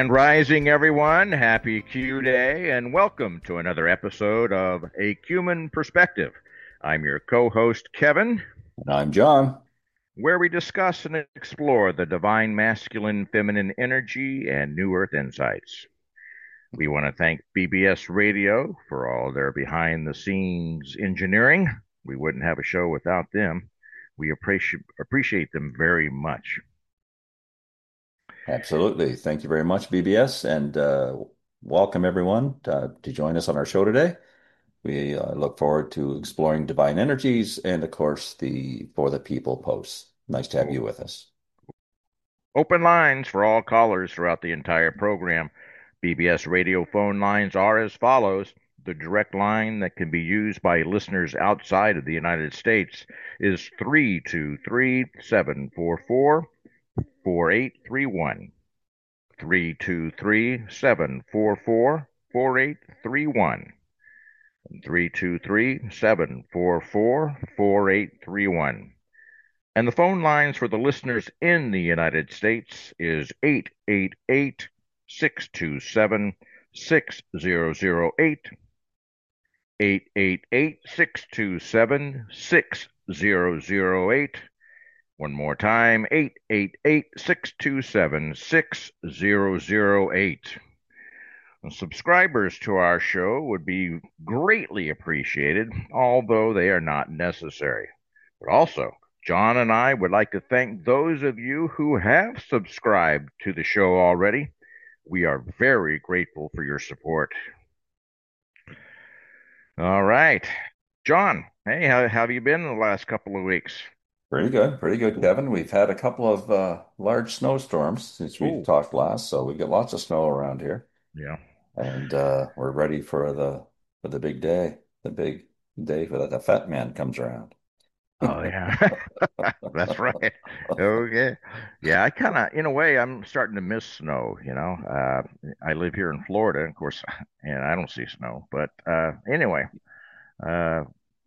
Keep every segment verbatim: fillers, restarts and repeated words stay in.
Grand Rising, everyone. Happy Q Day, and welcome to another episode of A Cuman Perspective. I'm your co-host, Kevin. And I'm John. Where we discuss and explore the divine masculine feminine energy and New Earth insights. We want to thank B B S Radio for all their behind-the-scenes engineering. We wouldn't have a show without them. We appreciate appreciate them very much. Absolutely. Thank you very much, B B S, and uh, welcome everyone to, to join us on our show today. We uh, look forward to exploring divine energies and, of course, the For the People posts. Nice to have you with us. Open lines for all callers throughout the entire program. B B S radio phone lines are as follows. The direct line that can be used by listeners outside of the United States is three two three, seven four four, four eight three one. three two three, seven four four, four eight three one. three two three, seven four four, four eight three one. And the phone lines for the listeners in the United States is eight eight eight, six two seven, six zero zero eight, eight eight eight, six two seven, six zero zero eight. One more time, eight eight eight, six two seven, six zero zero eight. Subscribers to our show would be greatly appreciated, although they are not necessary. But also, John and I would like to thank those of you who have subscribed to the show already. We are very grateful for your support. All right. John, hey, how, how have you been in the last couple of weeks? Pretty good. Pretty good, Kevin. We've had a couple of uh, large snowstorms since we Ooh, talked last, so we've got lots of snow around here. yeah. And uh, we're ready for the for the big day, the big day for that the fat man comes around. Oh, yeah. That's right. Okay. Yeah, I kind of, in a way, I'm starting to miss snow, you know. Uh, I live here in Florida, of course, and I don't see snow. But uh, anyway, uh,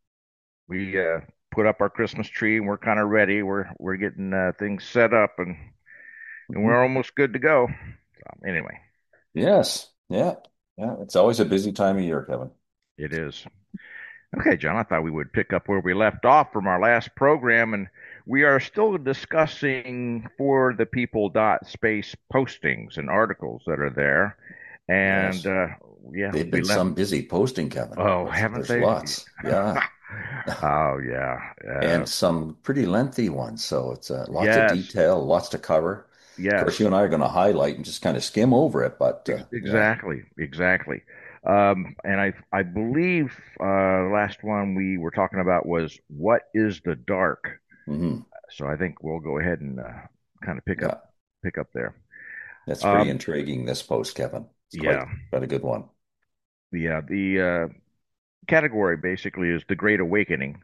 we uh, put up our Christmas tree and we're kind of ready. We're we're getting uh, things set up and and we're almost good to go. So, anyway, Yes. Yeah. Yeah. It's always a busy time of year, Kevin. it is. Okay, John, I thought we would pick up where we left off from our last program, and we are still discussing for the people dot space postings and articles that are there. And Yes. uh, yeah, They've we been left. some busy posting, Kevin. Oh, There's haven't there's they? lots. Yeah. Oh, yeah. Uh, And some pretty lengthy ones. So it's uh, lots of yes, detail, lots to cover. Of course, yes, you and I are going to highlight and just kind of skim over it, but ex uh, yeah. exactly, exactly. Um, and I, I believe uh, last one we were talking about was what is the dark? Hmm. So I think we'll go ahead and uh, kind of pick up Yeah. pick up there. That's pretty Um, intriguing, this post, Kevin. It's yeah, quite quite a good one. yeah. The uh, category basically is the Great Awakening,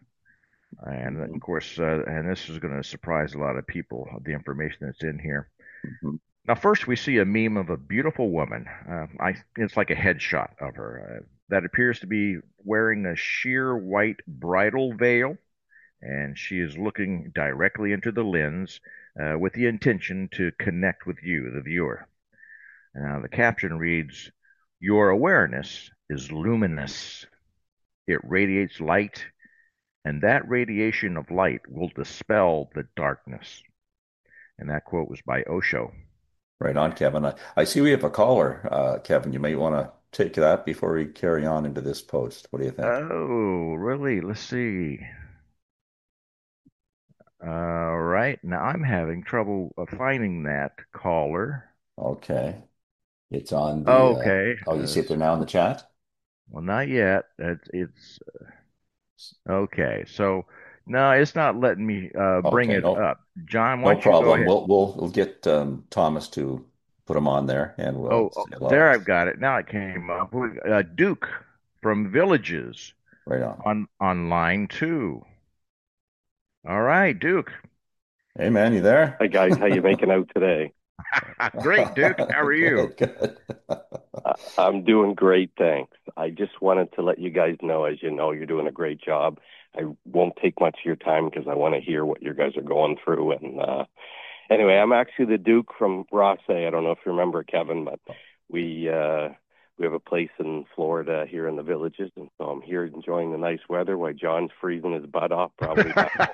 and of Hmm. course, uh, and this is going to surprise a lot of people. The information that's in here. Hmm. Now, first we see a meme of a beautiful woman. Uh, I it's like a headshot of her uh, that appears to be wearing a sheer white bridal veil, and she is looking directly into the lens uh, with the intention to connect with you, the viewer. Now, the caption reads, Your awareness is luminous. It radiates light, and that radiation of light will dispel the darkness. And that quote was by Osho. Right on, Kevin. I, I see we have a caller, uh, Kevin. You may want to take that before we carry on into this post. What do you think? Oh, really? Let's see. All right. Now I'm having trouble uh, finding that caller. Okay. It's on the, uh, Okay. oh, you Uh, see it there now in the chat? well, not yet. It's, it's okay. So, no, it's not letting me uh, bring Okay, it no, up. John, why no don't you go problem. ahead? We'll we'll we'll get um, Thomas to put him on there, and Oh, we'll oh, say there hello. I've got it. Now it came up. We- Uh, Duke from Villages Right on. on on line two. All right, Duke. Hey, man, you there? Hi guys, how you making out today? Great, Duke. How are you? Good, good. I- I'm doing great, thanks. I just wanted to let you guys know, as you know, you're doing a great job. I won't take much of your time because I want to hear what you guys are going through, and uh, Anyway, I'm actually the Duke from Rothsay. I don't know if you remember, Kevin, but we uh, we have a place in Florida here in the Villages, and so I'm here enjoying the nice weather while John's freezing his butt off, probably back.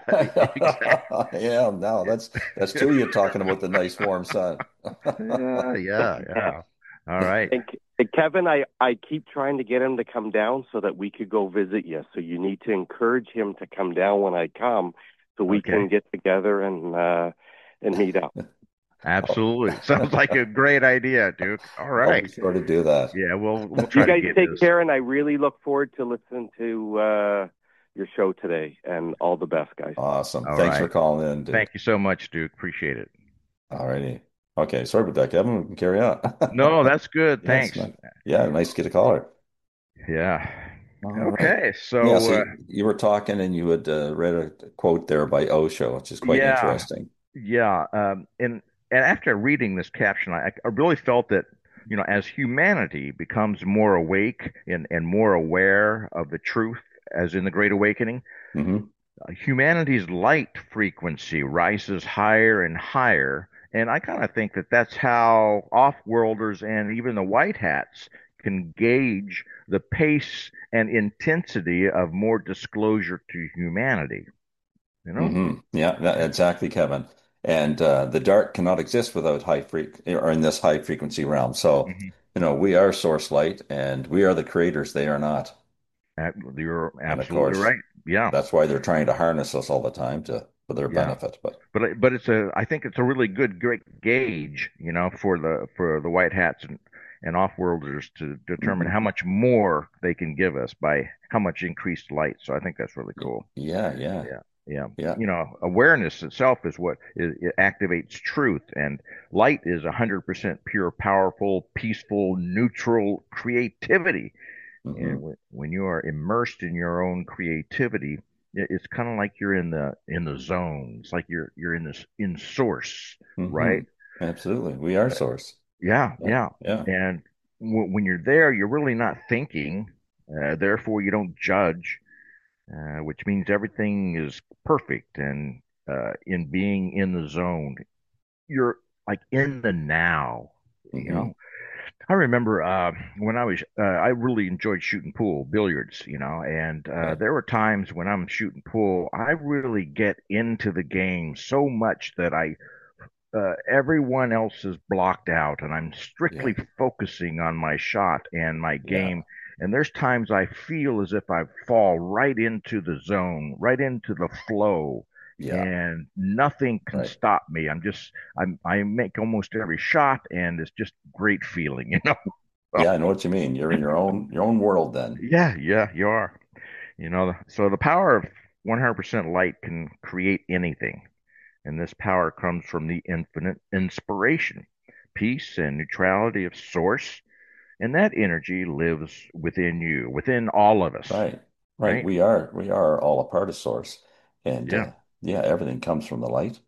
Yeah, no, that's that's true. You're talking about the nice warm sun. Yeah, yeah, yeah. All right. And, and Kevin, I, I keep trying to get him to come down so that we could go visit you. So you need to encourage him to come down when I come so we Okay. can get together and uh, and meet up. Absolutely. Sounds like a great idea, Duke. All I'll right. be sure to do that. Yeah, we'll we'll You try to guys get take this. care, and I really look forward to listening to uh, your show today. And all the best, guys. Awesome. All Thanks for right. calling in, Duke. Thank you so much, Duke. Appreciate it. All righty. Okay, sorry about that, Kevin. We can carry on. No, that's good. Yes, Thanks. man. Yeah, nice to get a caller. Yeah. All right. Okay. So, Yeah, so uh, you, you were talking and you had uh, read a quote there by Osho, which is quite yeah, interesting. yeah. Um, and and after reading this caption, I, I really felt that, you know, as humanity becomes more awake and, and more aware of the truth, as in the Great Awakening, Hmm. uh, humanity's light frequency rises higher and higher. And I kind of think that that's how off-worlders and even the white hats can gauge the pace and intensity of more disclosure to humanity. You know? Hmm. Yeah, that, exactly, Kevin. And uh, the dark cannot exist without high freq or in this high frequency realm. So, Mhm. you know, we are source light and we are the creators. They are not. Ab- You're And of absolutely course, right. Yeah, that's why they're trying to harness us all the time to for their yeah. benefit. But But I- but it's a I think it's a really good great gauge, you know, for the for the white hats and and off-worlders to determine mhm. how much more they can give us by how much increased light. So I think that's really cool. Yeah, yeah, Yeah, yeah. yeah. You know, awareness itself is what is, it activates truth, and light is one hundred percent pure, powerful, peaceful, neutral creativity. And Hmm. when, when you are immersed in your own creativity, it- it's kind of like you're in the in the zone. It's like you're you're in this in source, Hmm. right? Absolutely. We are source. Yeah, Yeah, yeah. yeah. And w when you're there, you're really not thinking. Uh, therefore, you don't judge, uh, which means everything is perfect. And uh, in being in the zone, you're like in the now. You Hmm. know, I remember uh, when I was, uh, I really enjoyed shooting pool, billiards, you know, and uh, Okay. there were times when I'm shooting pool, I really get into the game so much that I, uh, everyone else is blocked out and I'm Yeah, strictly focusing on my shot and my yeah, game. And there's times I feel as if I fall right into the zone, right into the flow, yeah. and nothing can Right. stop me. I'm just, I'm, I make almost every shot, and it's just great feeling, you know. Yeah, I know what you mean. You're in your own your own world then. Yeah, yeah, you are. You know, so the power of one hundred percent light can create anything. And this power comes from the infinite inspiration, peace, and neutrality of source. And that energy lives within you, within all of us, Right. Right. right? We are we are all a part of source. And Yeah. uh yeah, everything comes from the light.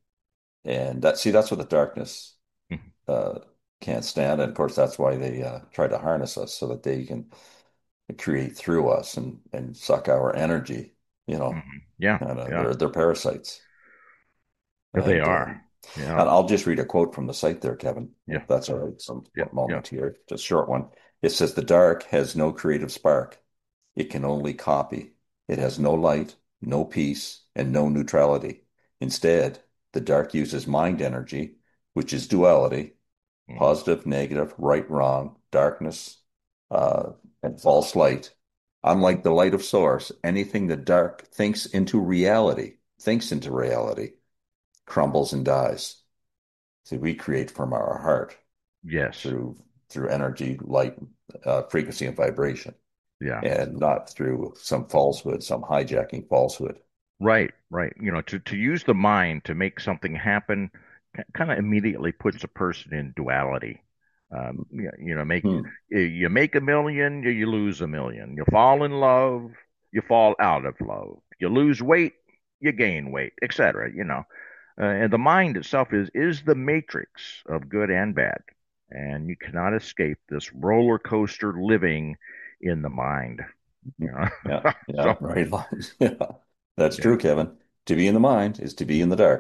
And that see that's what the darkness uh can't stand. And of course that's why they uh try to harness us so that they can create through us and and suck our energy, you know. Mhm. Yeah, And uh, yeah. they're they're parasites. They And are. um Yeah, and I'll just read a quote from the site there, Kevin, yeah, if that's all right. Some yeah, yeah. moment here, just a short one. It says the dark has no creative spark. It can only copy. It has no light, no peace, and no neutrality. Instead, the dark uses mind energy, which is duality, Mhm. positive, negative, right, wrong, darkness, uh, and false light. Unlike the light of source, anything the dark thinks into reality, thinks into reality, crumbles and dies. See, we create from our heart Yes. through through energy, light, uh, frequency, and vibration, Yeah. and not through some falsehood, some hijacking falsehood. Right, right. You know, to, to use the mind to make something happen kind of immediately puts a person in duality. Um, you, you know, make Hmm. you make a million, you, you lose a million. You fall in love, you fall out of love. You lose weight, you gain weight, et cetera. You know, uh, and the mind itself is is the matrix of good and bad, and you cannot escape this roller coaster living in the mind. You Yeah, know, yeah, so right. Yeah, that's yeah, true, Kevin. To be in the mind is to be in the dark.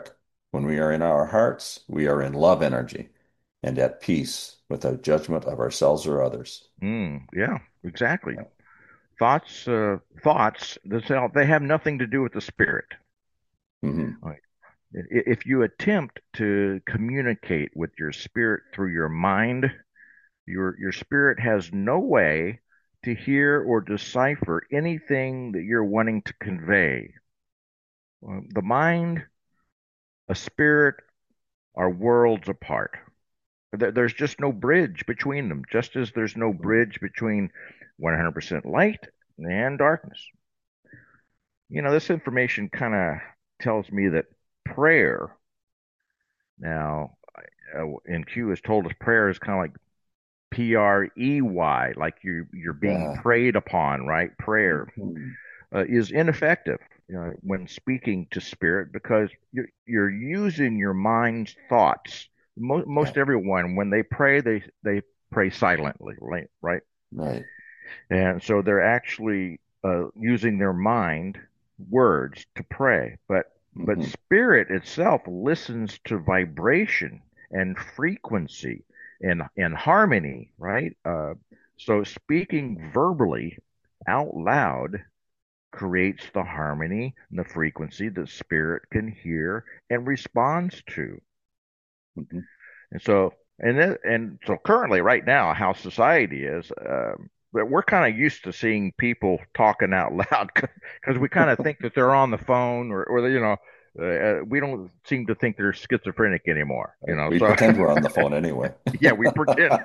When we are in our hearts, we are in love energy and at peace without judgment of ourselves or others. Mm, yeah, exactly. Yeah. Thoughts, uh, thoughts themselves, they have nothing to do with the spirit. Hmm. Right. If you attempt to communicate with your spirit through your mind, your your spirit has no way to hear or decipher anything that you're wanting to convey. Uh, The mind, a spirit, are worlds apart. There's just no bridge between them, just as there's no bridge between one hundred percent light and darkness. You know, this information kind of tells me that prayer, now, uh, in Q has told us prayer is kind of like P R E Y, like you you're being Yeah. preyed upon, right? Prayer Mhm. uh, is ineffective, you know, when speaking to spirit because you're, you're using your mind's thoughts. Most, Yeah. most everyone, when they pray, they they pray silently, right? Right? Right. And so they're actually uh, using their mind words to pray. But but Hmm. spirit itself listens to vibration and frequency and and harmony, right? Uh, so speaking verbally out loud creates the harmony and the frequency that spirit can hear and responds to. Hmm. And so, and then, and so currently, right now, how society is, um, but we're kind of used to seeing people talking out loud because we kind of think that they're on the phone or, or you know, uh, we don't seem to think they're schizophrenic anymore, you know. We So, pretend we're on the phone anyway. yeah, we pretend.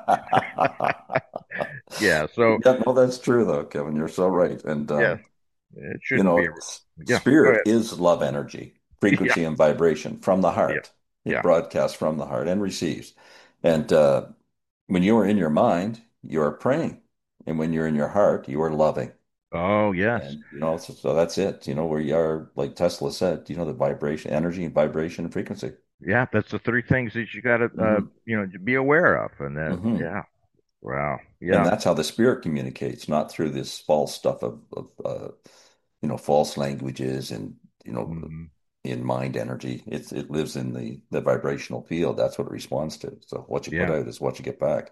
Yeah. So, Yeah, no, that's true though, Kevin. You're so right. And yeah, um, it you shouldn't be. know, s- Yeah. Go spirit ahead. is love energy, Yeah. frequency and vibration from the Yeah. heart. It Yeah. broadcasts from the heart and receives. And uh, when you are in your mind, you are praying. And when you're in your heart, you are loving. Oh, yes. And you know, so, so that's it. You know, where you are, like Tesla said, you know, the vibration, energy and vibration and frequency. Yeah. That's the three things that you got to, uh, Hmm. you know, be aware of. And that, Hmm. yeah. Wow. And Yeah. that's how the spirit communicates, not through this false stuff of, of uh, you know, false languages and, you know, Mhm. in mind energy. It it lives in the the vibrational field. That's what it responds to. So what you put Yeah. out is what you get back.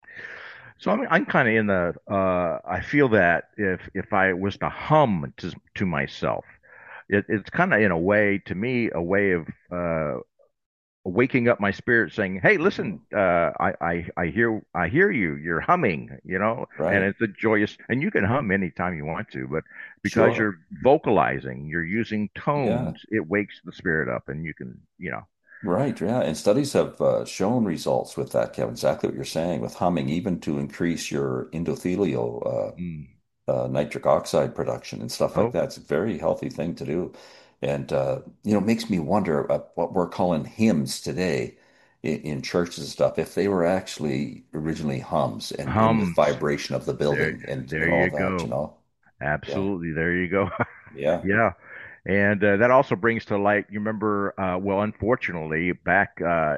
So I'm I'm kind of in the uh I feel that if if I was to hum to to myself, it, it's kind of in a way to me a way of uh waking up my spirit saying, "Hey, listen, Mhm. uh I I I hear I hear you. You're humming, you know." And Right. it's a joyous and you can hum anytime you want to, but because Sure. you're vocalizing, you're using Yeah. tones, it wakes the spirit up and you can, you know. Right. Yeah. And studies have uh, shown results with that, Kevin. Exactly what you're saying with humming, even to increase your endothelial Mm. uh, uh, nitric oxide production and stuff like Oh, that. It's a very healthy thing to do. And, uh, you know, it makes me wonder about what we're calling hymns today in, in churches and stuff, if they were actually originally hums and in the hums. vibration of the There building and, there and all you that, go. you know? Yeah. Absolutely. There you go. Yeah. Yeah. And uh, that also brings to light, you remember, uh, well, unfortunately, back uh,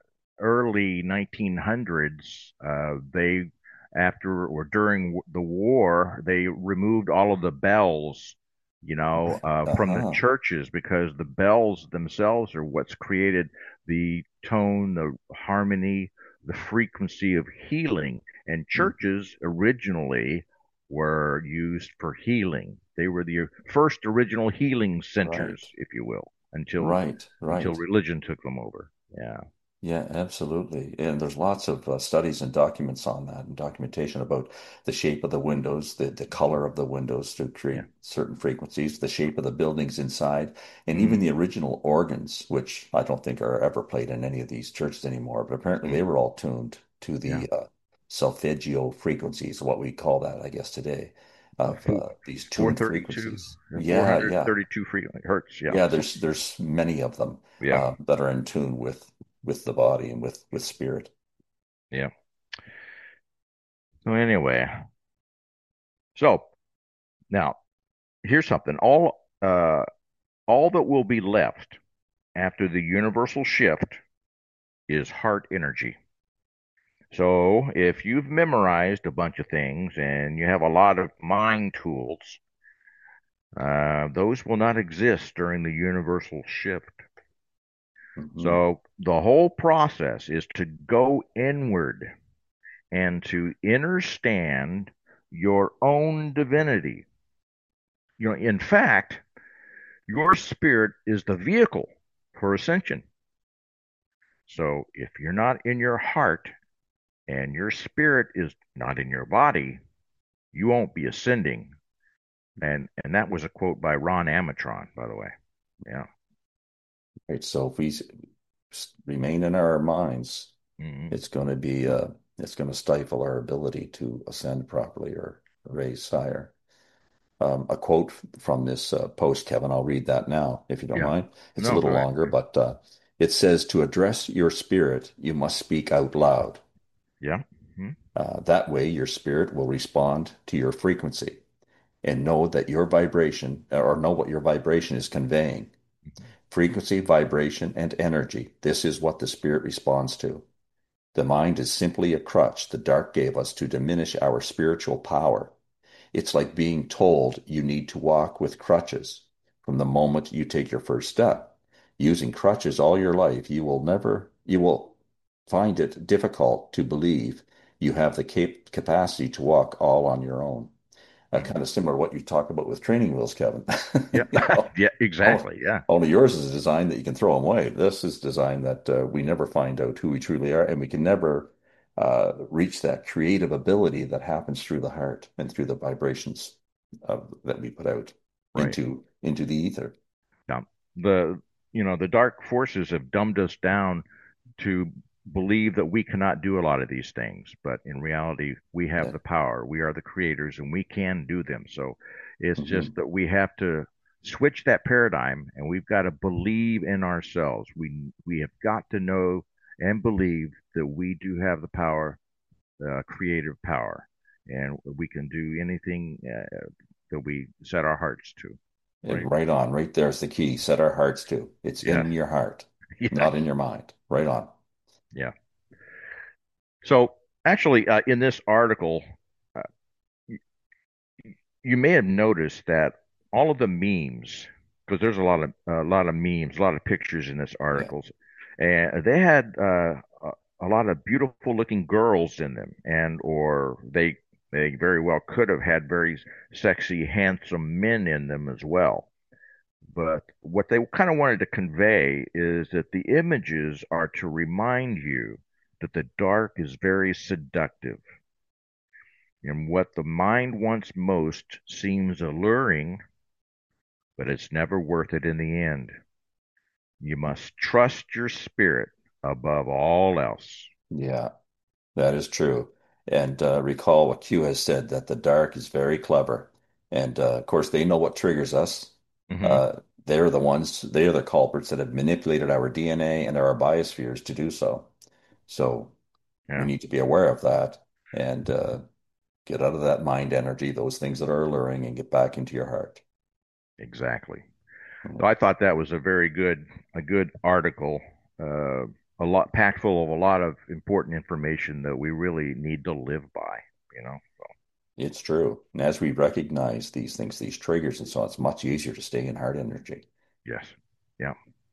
early nineteen hundreds, uh, they, after or during the war, they removed all of the bells, you know, Right. uh, from the Uh-huh. churches because the bells themselves are what's created the tone, the harmony, the frequency of healing. And Mhm. churches originally were used for healing. They were the first original healing Right. centers, if you will, until Right. until Right. religion took them over. Yeah. Yeah, absolutely. And there's lots of uh, studies and documents on that and documentation about the shape of the windows, the, the color of the windows to Yeah. create certain frequencies, the shape of the buildings inside, and even Mm, the original organs, which I don't think are ever played in any of these churches anymore, but apparently they mm, were all tuned to yeah. the uh, solfeggio frequencies, what we call that, I guess, today, of Four, uh, these tuned 432, frequencies. yeah, Yeah, yeah. four thirty-two free hertz. Yeah. Yeah, So, there's there's many of them yeah. uh, that are in tune with with the body and with with spirit. Yeah. So anyway, so now here's something. All uh all that will be left after the universal shift is heart energy. So if you've memorized a bunch of things and you have a lot of mind tools, uh, those will not exist during the universal shift. Hmm. So the whole process is to go inward and to understand your own divinity. You know, in fact, your spirit is the vehicle for ascension. So if you're not in your heart and your spirit is not in your body, you won't be ascending. And and that was a quote by Ron Amatron, by the way. Yeah. Right. So if we s- s- remain in our minds, Hmm. it's going to be uh, it's going to stifle our ability to ascend properly or raise higher. Um, a quote from this uh, post, Kevin. I'll read that now, if you don't Yeah. mind. It's a No, go little ahead. longer, but uh, it says, "To address your spirit, you must speak out loud. Yeah. Hmm. Uh, that way, your spirit will respond to your frequency and know that your vibration, or know what your vibration is conveying. Frequency, vibration, and energy. This is what the spirit responds to. The mind is simply a crutch the dark gave us to diminish our spiritual power. It's like being told you need to walk with crutches from the moment you take your first step. Using crutches all your life, you will never, you will find it difficult to believe you have the cap- capacity to walk all on your own. Uh, Hmm. kind of similar to what you talk about with training wheels, Kevin. Yeah. You know, Yeah, only, exactly. Yeah. only yours is designed that you can throw them away. This is designed that uh, we never find out who we truly are, and we can never uh, reach that creative ability that happens through the heart and through the vibrations of, that we put out Right. into into the ether. Now, the you know, the dark forces have dumbed us down to believe that we cannot do a lot of these things, but in reality, we have Yeah. the power. We are the creators and we can do them. So it's just Hmm. that we have to switch that paradigm and we've got to believe in ourselves. We we have got to know and believe that we do have the power, uh, creative power, and we can do anything uh, that we set our hearts to. And Right? right on, right there's the key. Set our hearts to. It's Yes. in your heart, Yes. not in your mind. Right on. Yeah. So actually, uh, in this article, uh, you may have noticed that all of the memes, because there's a lot of a lot of memes, a lot of pictures in this Yeah. articles, and they had uh, a, a lot of beautiful looking girls in them, and or they they very well could have had very sexy, handsome men in them as well. But what they kind of wanted to convey is that the images are to remind you that the dark is very seductive. And what the mind wants most seems alluring, but it's never worth it in the end. You must trust your spirit above all else. Yeah. That is true. And uh, recall what Q has said that the dark is very clever. And uh, of course, they know what triggers us. Hmm. Uh, they're the ones, they are the culprits that have manipulated our D N A and our biospheres to do so. So we Yeah, need to be aware of that and uh, get out of that mind energy, those things that are alluring, and get back into your heart. exactly. So I thought that was a very good, a good article, uh, a lot packed full of a lot of important information that we really need to live by, you know. So, It's true. And as we recognize these things, these triggers and so on, it's much easier to stay in heart energy. yes. Yeah.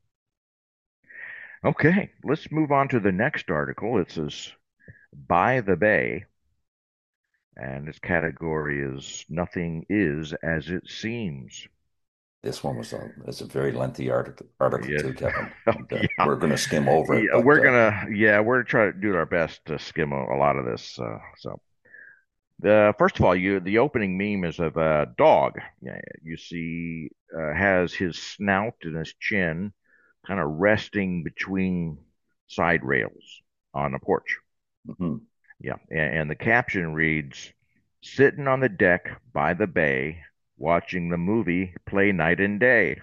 Okay, let's move on to the next article. It says By the Bay, and its category is Nothing is as it seems. This one was a it's a very lengthy article article Yes. too, Kevin. And uh, Yeah. we're going to skim over it, Yeah, but we're uh, gonna yeah, we're trying to do our best to skim a, a lot of this. Uh, so, the first of all, you the opening meme is of a dog. Yeah, you see, uh, has his snout and his chin kind of resting between side rails on the porch. mhm. Yeah, and, and the caption reads, "Sitting on the deck by the bay, watching the movie play night and day."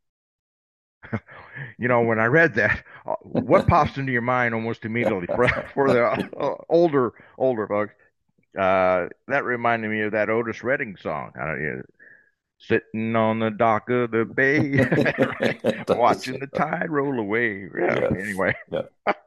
You know, when I read that, uh, what pops into your mind almost immediately for for the uh, older older folks? Uh, that reminded me of that Otis Redding song. I don't know, sitting on the dock of the bay, It does. watching the tide roll away. Yeah. Yes. Anyway, Yeah.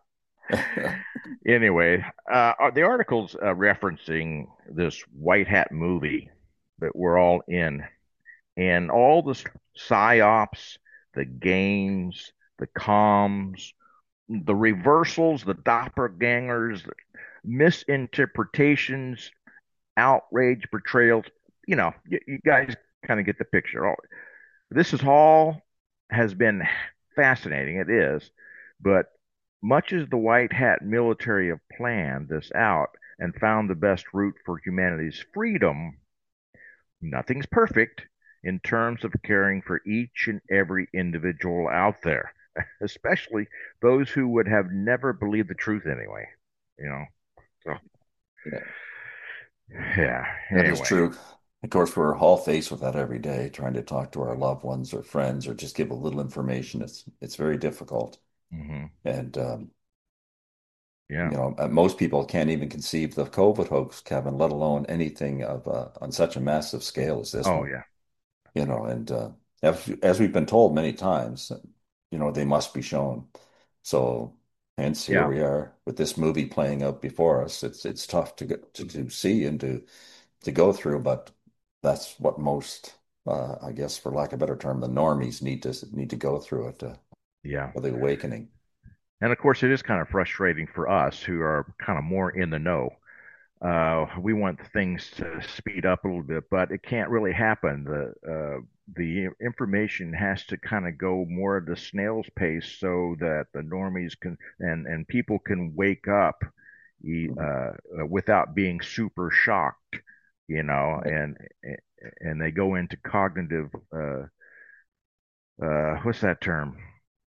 anyway, uh, uh, the article's uh, referencing this white hat movie that we're all in, and all the psyops, the games, the comms, the reversals, the doppelgangers, the misinterpretations, outrage, betrayals. You know, you, you guys kind of get the picture. All this is all has been fascinating. It is, but much as the white hat military have planned this out and found the best route for humanity's freedom, nothing's perfect in terms of caring for each and every individual out there, especially those who would have never believed the truth anyway. You know, so Yeah, yeah. that is Anyway, true. Of course, we're all faced with that every day, trying to talk to our loved ones or friends or just give a little information. It's it's very difficult. hmm And um, yeah. you know, uh, most people can't even conceive the COVID hoax, Kevin, let alone anything of uh, on such a massive scale as this Oh one. yeah, You know, and uh, as, as we've been told many times, you know, they must be shown. So, hence here yeah, we are with this movie playing out before us. It's it's tough to get to, to see and to to go through, but that's what most, uh, I guess, for lack of a better term, the normies need to need to go through it uh, yeah. for the awakening. And of course, it is kind of frustrating for us who are kind of more in the know. Uh, we want things to speed up a little bit, but it can't really happen. The uh, the information has to kind of go more at the snail's pace so that the normies can and and people can wake up uh, Mhm. uh, without being super shocked, you know, Right. and and they go into cognitive uh, uh, what's that term?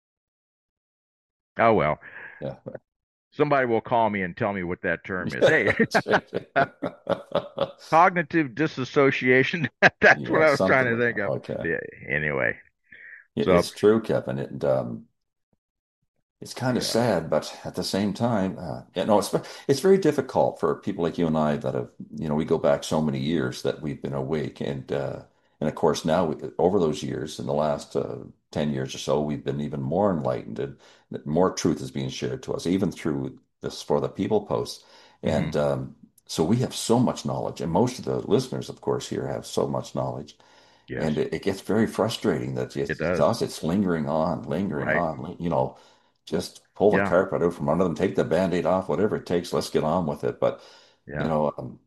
Oh well, Yeah. somebody will call me and tell me what that term is. Hey, Yeah, that's right. cognitive disassociation. That's what Yeah, I was trying something to like think that. of. Okay. Yeah, anyway, Yeah, so it's true, Kevin. And um, it's kind of yeah. sad, but at the same time, uh, you know, it's it's very difficult for people like you and I that have, you know, we go back so many years that we've been awake, and uh, and of course now we, over those years, in the last uh, ten years or so, we've been even more enlightened, and more truth is being shared to us, even through this For the People posts, hmm and um, so we have so much knowledge, and most of the listeners, of course, here have so much knowledge. Yes, And it, it gets very frustrating that it it's, to does. us, it's lingering on, lingering Right. on. You know, just pull the Yeah. carpet out from under them, take the band-aid off, whatever it takes. Let's get on with it. But, you Yeah. know, um,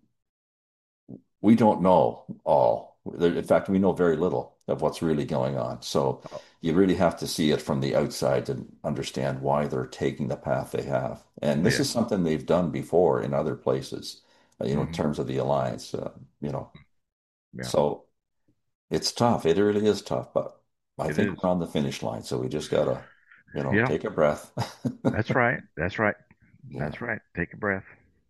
we don't know all. In fact, we know very little of what's really going on. So Oh, you really have to see it from the outside to understand why they're taking the path they have. And oh this yeah. is something they've done before in other places, uh, you know, in hmm terms of the alliance, uh, you know. Yeah. So it's tough. It really is tough, but I It think is. we're on the finish line. So we just gotta, you know, Yeah. take a breath. That's right. That's right. Yeah. That's right. Take a breath.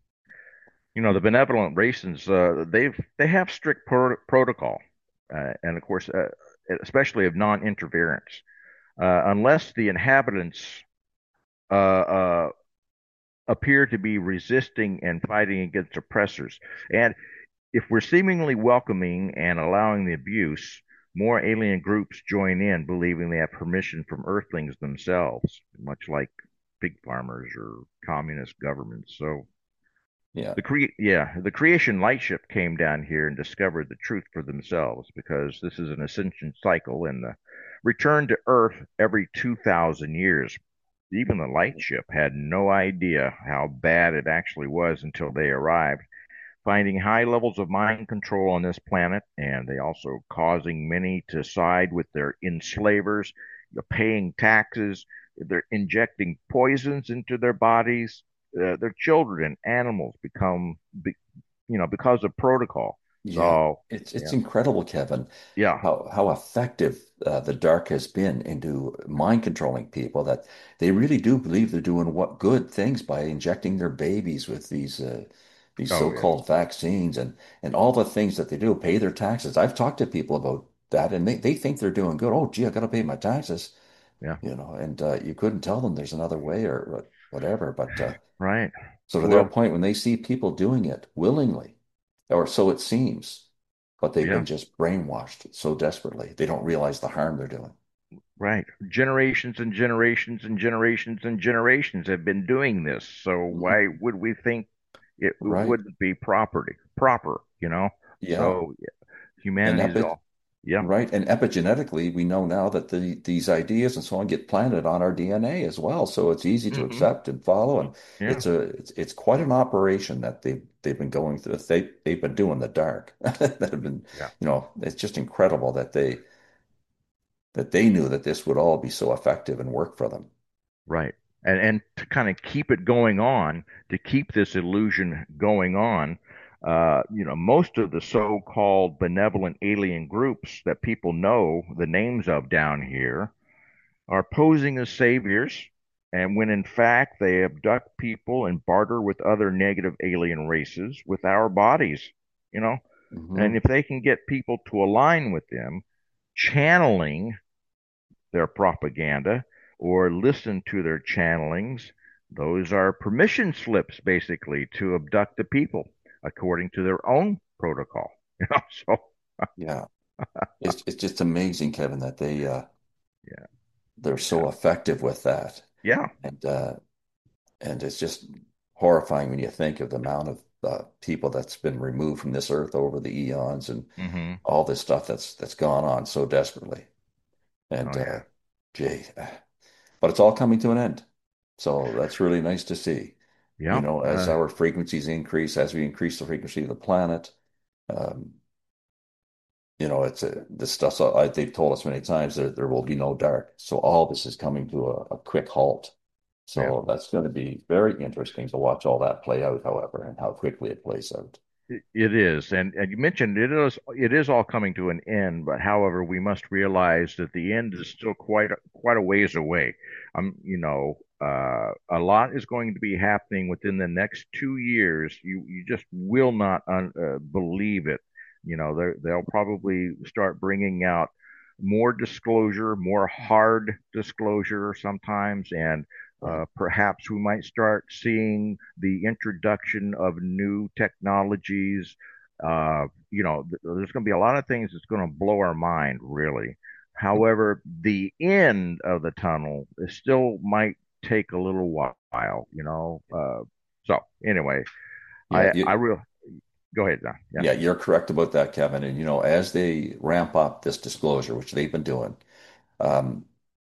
You know, the benevolent races, uh, they've they have strict pro protocol, uh, and of course, uh, especially of non-interference, uh, unless the inhabitants uh, uh, appear to be resisting and fighting against oppressors. And if we're seemingly welcoming and allowing the abuse, more alien groups join in, believing they have permission from Earthlings themselves, much like pig farmers or communist governments. So Yeah. the cre yeah, the creation lightship came down here and discovered the truth for themselves because this is an ascension cycle and the return to Earth every two thousand years. Even the lightship had no idea how bad it actually was until they arrived, finding high levels of mind control on this planet, and they also causing many to side with their enslavers, paying taxes, they're injecting poisons into their bodies. Uh, their children and animals become, be, you know, because of protocol. Yeah, So, it's it's yeah, incredible, Kevin, yeah, how how effective uh, the dark has been into mind controlling people that they really do believe they're doing what good things by injecting their babies with these uh, these oh yes, so-called vaccines and and all the things that they do, pay their taxes. I've talked to people about that, and they, they think they're doing good. Oh, gee, I got to pay my taxes, yeah, you know, and uh, you couldn't tell them there's another way or what- whatever. But uh, right. so to their Well, point, when they see people doing it willingly, or so it seems, but they've yeah, been just brainwashed so desperately, they don't realize the harm they're doing. right. Generations and generations and generations and generations have been doing this. So Mhm. why would we think it Right. wouldn't be property proper, you know? Yeah. So And humanity that is bit, all. Yeah. Right. And epigenetically, we know now that the these ideas and so on get planted on our D N A as well. So it's easy to Hmm. accept and follow. And Yeah. it's a it's it's quite an operation that they've they've been going through. They they've been doing the dark. That have been, Yeah. you know, it's just incredible that they that they knew that this would all be so effective and work for them. Right. And and to kind of keep it going on, to keep this illusion going on, uh, you know, most of the so-called benevolent alien groups that people know the names of down here are posing as saviors, and when in fact they abduct people and barter with other negative alien races with our bodies, you know. And Hmm. if they can get people to align with them, channeling their propaganda or listen to their channelings, those are permission slips basically to abduct the people according to their own protocol. You know, so Yeah. It's it's just amazing, Kevin, that they uh yeah, they're yeah, so effective with that. yeah. And uh and it's just horrifying when you think of the amount of uh, people that's been removed from this earth over the eons and Hmm. all this stuff that's that's gone on so desperately. Oh And uh, yeah, gee, uh, but it's all coming to an end. So that's really nice to see. You yeah. know, as Uh, our frequencies increase, as we increase the frequency of the planet, um, you know, it's a, this stuff. So I, they've told us many times that there will be no dark. So all this is coming to a, a quick halt. yeah. So that's going to be very interesting to watch all that play out, however, and how quickly it plays out. It it is, and, and you mentioned it is it is all coming to an end. But however, we must realize that the end is still quite a, quite a ways away. Um, you know, uh, a lot is going to be happening within the next two years. You you just will not un, uh, believe it. You know, they they'll probably start bringing out more disclosure, more hard disclosure sometimes, and Right. uh, perhaps we might start seeing the introduction of new technologies. Uh, you know, th- there's going to be a lot of things that's going to blow our mind, really. However, the end of the tunnel is still might take a little while, you know. Uh, so anyway, Yeah, I I you, real go ahead, John. Yeah. yeah, you're correct about that, Kevin. And you know, as they ramp up this disclosure, which they've been doing, um,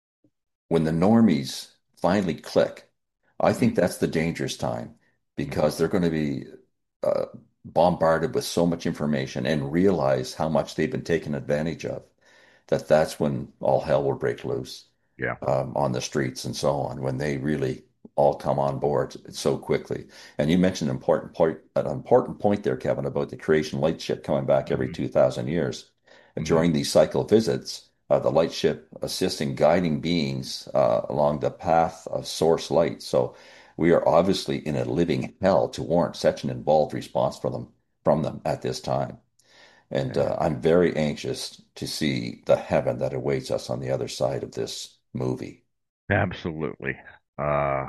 when the normies finally click, I think Hmm. that's the dangerous time Hmm. because they're going to be uh, bombarded with so much information and realize how much they've been taken advantage of, that that's when all hell will break loose Yeah. um, on the streets and so on, when they really all come on board so quickly. And you mentioned an important point, an important point there, Kevin, about the creation light ship coming back every Hmm. two thousand years. And Hmm. during these cycle visits, uh, the light ship assists in guiding beings uh, along the path of source light. So we are obviously in a living hell to warrant such an involved response from them from them at this time. And Yeah. uh, I'm very anxious to see the heaven that awaits us on the other side of this movie. Absolutely. Uh,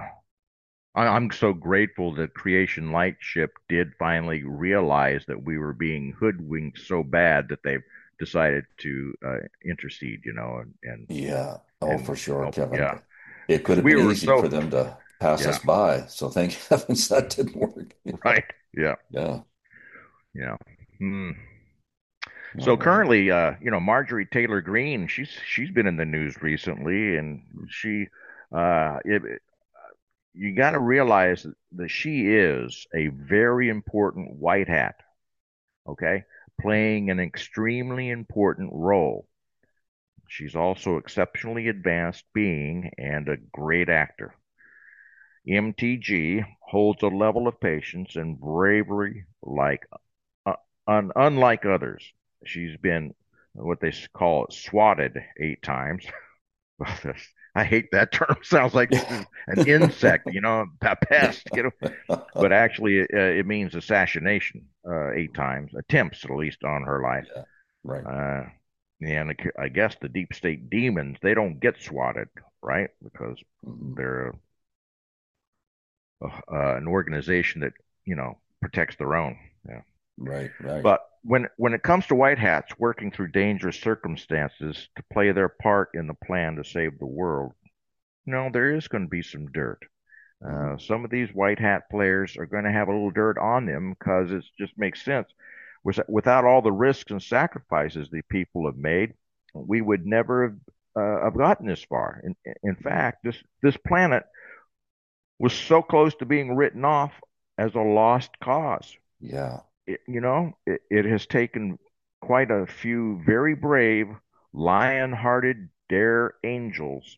I, I'm so grateful that Creation Lightship did finally realize that we were being hoodwinked so bad that they decided to uh, intercede, you know, and and Yeah. Oh, for and sure, help. Kevin. Yeah, It could because have we been were easy so for them to pass yeah, us by. So thank heavens that didn't work. You right. know? Yeah, Yeah. yeah. Hmm. So Oh, currently, uh, you know, Marjorie Taylor Greene, she's she's been in the news recently, and she, uh, it, you got to realize that she is a very important white hat. Okay, playing an extremely important role. She's also exceptionally advanced being and a great actor. M T G holds a level of patience and bravery like uh, un, unlike others. She's been what they call it swatted eight times. I hate that term. Sounds like yeah. an insect, you know, a pest, you know. But actually, it, uh, it means assassination uh, eight times, attempts at least on her life. Yeah. Right. Uh, and I guess the deep state demons, they don't get swatted, right? Because Mhm. they're uh, uh, an organization that, you know, protects their own. Yeah. Right. Right. But when when it comes to white hats working through dangerous circumstances to play their part in the plan to save the world, you know, there is going to be some dirt. Mhm. Uh, some of these white hat players are going to have a little dirt on them because it just makes sense. Was without all the risks and sacrifices the people have made, we would never have, uh, have gotten this far. In, in fact, this this planet was so close to being written off as a lost cause. Yeah. It, you know, it, it has taken quite a few very brave, lion-hearted, dare angels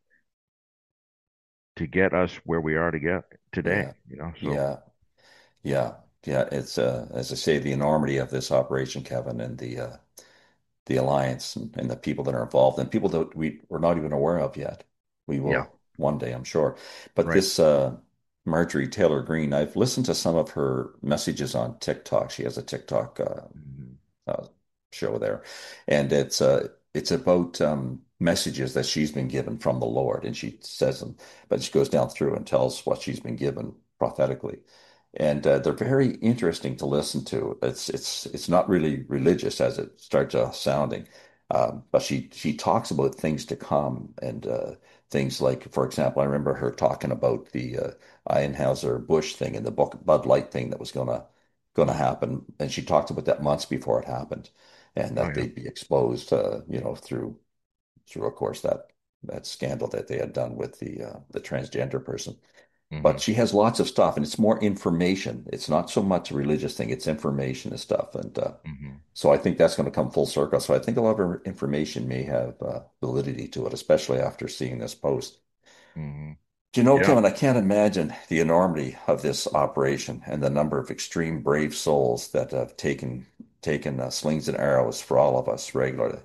to get us where we are to get today. Yeah. You know, so Yeah. Yeah. Yeah. It's uh, as I say, the enormity of this operation, Kevin, and the uh, the alliance and, and the people that are involved and people that we we're not even aware of yet. We yeah, will one day, I'm sure. But right. this uh, Marjorie Taylor Greene, I've listened to some of her messages on TikTok. She has a TikTok uh, Mhm. uh, show there, and it's uh, it's about um, messages that she's been given from the Lord, and she says them, but she goes down through and tells what she's been given prophetically, and uh, they're very interesting to listen to. It's it's it's not really religious as it starts uh, sounding, um, but she she talks about things to come and uh, things like, for example, I remember her talking about the uh, Anheuser-Busch thing and the Bud Light thing that was gonna going to happen. And she talked about that months before it happened, and Oh that yeah. they'd be exposed, uh, you know, through through, of course, that that scandal that they had done with the uh, the transgender person. But Hmm. she has lots of stuff, and it's more information. It's not so much a religious thing; it's information and stuff. And uh, Hmm. so I think that's going to come full circle. So I think a lot of her information may have uh, validity to it, especially after seeing this post. Hmm. Do you know, Yeah. Kevin, I can't imagine the enormity of this operation and the number of extreme brave souls that have taken taken uh, slings and arrows for all of us regularly.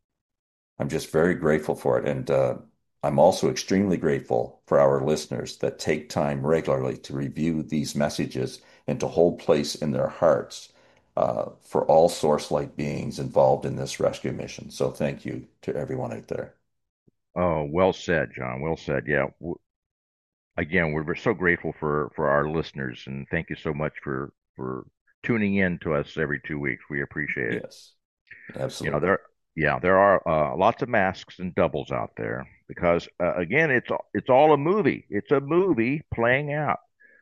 I'm just very grateful for it, and uh, I'm also extremely grateful for our listeners that take time regularly to review these messages and to hold place in their hearts uh, for all source-like beings involved in this rescue mission. So thank you to everyone out there. Oh, well said, John. Well said. Yeah. W- Again, we're we're so grateful for for our listeners, and thank you so much for for tuning in to us every two weeks. We appreciate it. Yes, You know, absolutely. there, yeah, there are uh, lots of masks and doubles out there because, uh, again, it's it's all a movie. It's a movie playing out,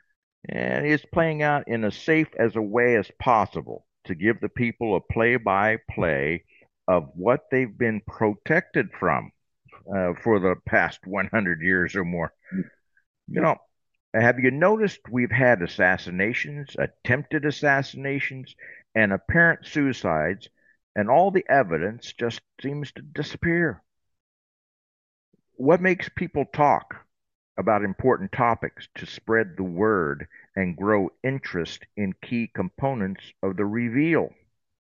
and it's playing out in as safe as a way as possible to give the people a play-by-play of what they've been protected from uh, for the past one hundred years or more. You know, have you noticed we've had assassinations, attempted assassinations, and apparent suicides, and all the evidence just seems to disappear? What makes people talk about important topics to spread the word and grow interest in key components of the reveal?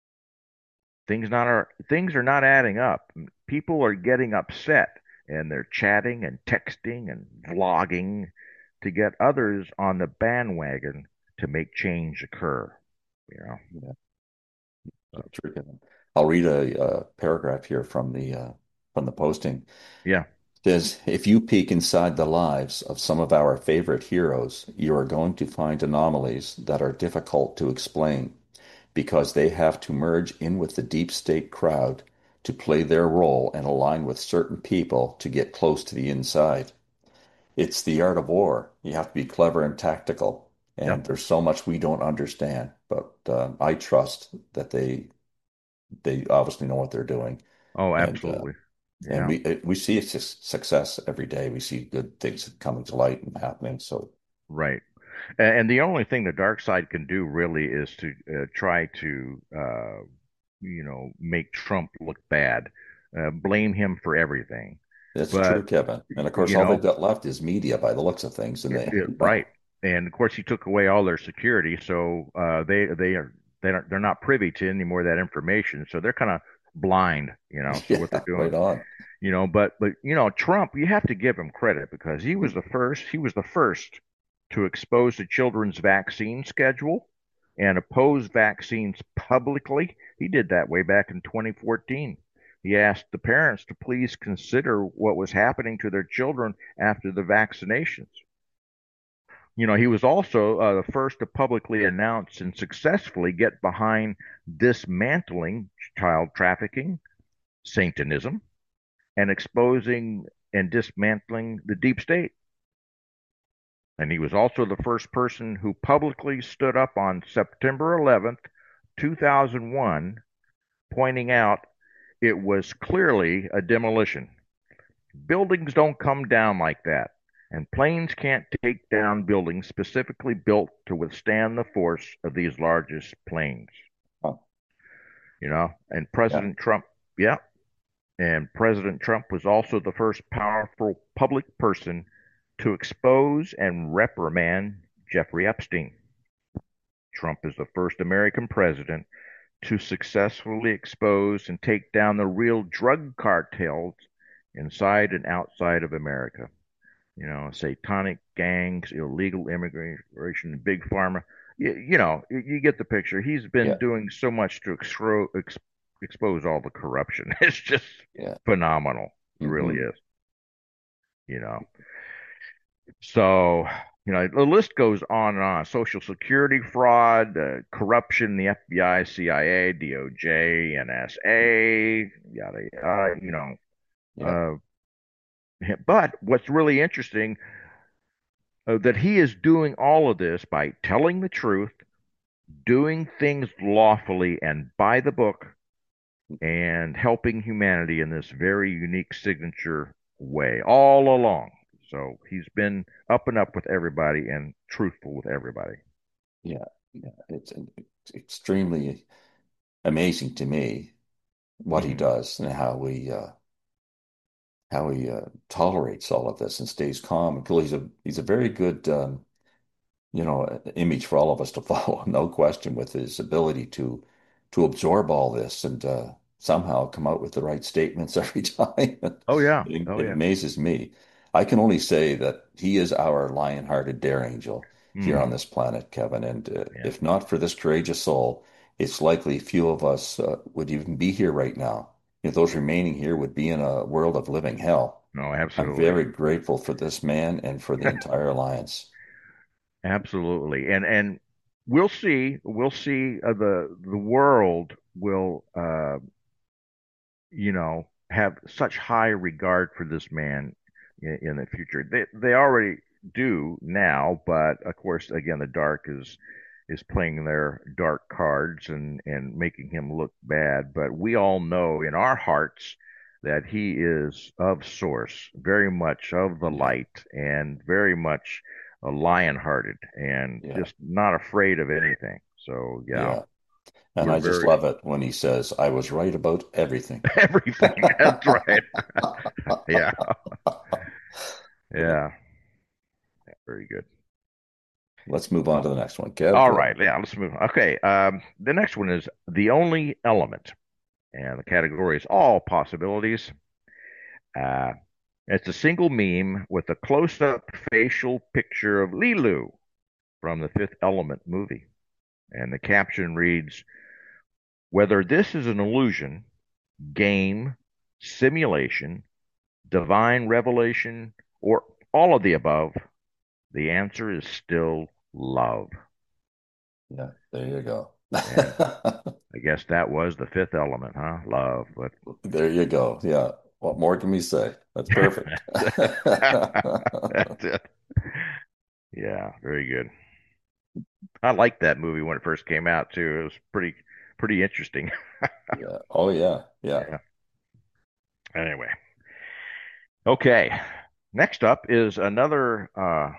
Things not are things are not adding up. People are getting upset and they're chatting and texting and vlogging to get others on the bandwagon to make change occur. You know. Yeah, so So, true, Kevin. I'll read a, uh paragraph here from the uh, from the posting. yeah. It says, if you peek inside the lives of some of our favorite heroes, you are going to find anomalies that are difficult to explain because they have to merge in with the deep state crowd to play their role and align with certain people to get close to the inside. It's the art of war. You have to be clever and tactical, Yeah. and there's so much we don't understand. But uh, I trust that they they obviously know what they're doing, Oh, and uh, absolutely. and Yeah. we it, we see su- success every day. We see good things coming to light and happening. So Right. And, and the only thing the dark side can do really is to uh, try to, uh, you know, make Trump look bad, uh, blame him for everything. that's But, true, Kevin. And of course, you all they've know, got left is media by the looks of things, and It, they it, right. And of course, he took away all their security, so uh, they they are they don't they're not privy to any more of that information. So they're kind of blind, you know, to what they're yeah, doing, right on. you know. But but you know, Trump, you have to give him credit because he was the first. He was the first to expose the children's vaccine schedule and oppose vaccines publicly. He did that way back in twenty fourteen. He asked the parents to please consider what was happening to their children after the vaccinations. You know, he was also uh, the first to publicly announce and successfully get behind dismantling child trafficking, Satanism, and exposing and dismantling the deep state. And he was also the first person who publicly stood up on September eleventh, two thousand one, pointing out it was clearly a demolition. Buildings don't come down like that, and planes can't take down buildings specifically built to withstand the force of these largest planes. Huh. You know, and Yeah. President Trump, yeah, and President Trump was also the first powerful public person to expose and reprimand Jeffrey Epstein. Trump is the first American president to successfully expose and take down the real drug cartels inside and outside of America. You know, satanic gangs, illegal immigration, big pharma. You, you know, you get the picture. He's been Yeah. doing so much to extro, ex, expose all the corruption. It's just Yeah. phenomenal. It really hmm is. You know, so you know the list goes on and on. Social Security fraud, uh, corruption, the F B I, C I A, D O J, N S A, yada yada. You know, Yeah. uh, but what's really interesting uh, that he is doing all of this by telling the truth, doing things lawfully and by the book, and helping humanity in this very unique signature way all along. So he's been up and up with everybody and truthful with everybody. Yeah. Yeah. It's, it's extremely amazing to me what he hmm does and how he uh, how he uh, tolerates all of this and stays calm. Until he's a he's a very good um, you know image for all of us to follow, no question, with his ability to to absorb all this and uh, somehow come out with the right statements every time. Oh yeah. It, Oh it yeah. amazes me. I can only say that he is our lion-hearted dare angel here on hmm this planet, Kevin. And uh, Yeah. if not for this courageous soul, it's likely few of us uh, would even be here right now. If those remaining here would be in a world of living hell. No, I'm absolutely. very grateful for this man and for the entire alliance. Absolutely. And and we'll see. We'll see uh, the the world will uh you know, have such high regard for this man in, in the future. They they already do now, but of course, again, the dark is is playing their dark cards and and making him look bad. But we all know in our hearts that he is of source, very much of the Yeah, light, and very much a lion-hearted and yeah, just not afraid of anything. So yeah, yeah. And we're I just very love it when he says, I was right about everything. everything. That's right. Yeah. Yeah. Yeah, very good. Let's move on to the next one, Kev. All Uh, right, yeah, let's move on. Okay, um, the next one is the only element, and the category is all possibilities. Uh, it's a single meme with a close-up facial picture of Lilu from the Fifth Element movie, and the caption reads, "Whether this is an illusion, game, simulation, divine revelation, or all of the above, the answer is still love." yeah, there you go. And I guess that was the fifth element, huh? Love. But There you go. Yeah. What more can we say? That's perfect. that's it. Yeah, very good. I liked that movie when it first came out too. It was pretty pretty interesting. Yeah. Oh, yeah. Yeah. Yeah. Anyway, okay. Next up is another uh,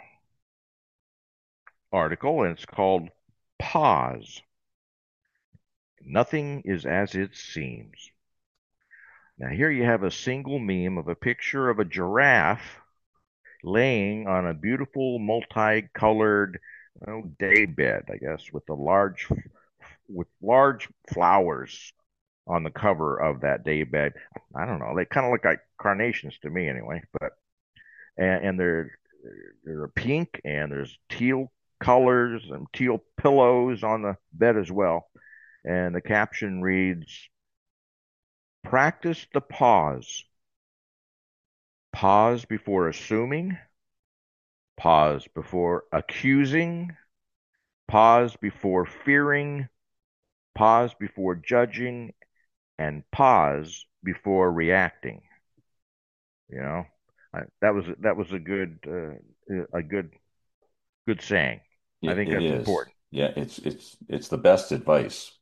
article, and it's called Pause. Nothing is as it seems. Now, here you have a single meme of a picture of a giraffe laying on a beautiful multicolored oh, day bed, I guess, with a large with large flowers on the cover of that day bed. I don't know. They kind of look like carnations to me, anyway. But and, and they're they're pink and there's teal colors and teal pillows on the bed as well. And the caption reads, "Practice the pause. Pause before assuming. Pause before accusing. Pause before fearing, pause before judging, and pause before reacting." You know, I, that was that was a good uh, a good good saying. I It, think it that's is. important. Yeah. It's, it's, it's the best advice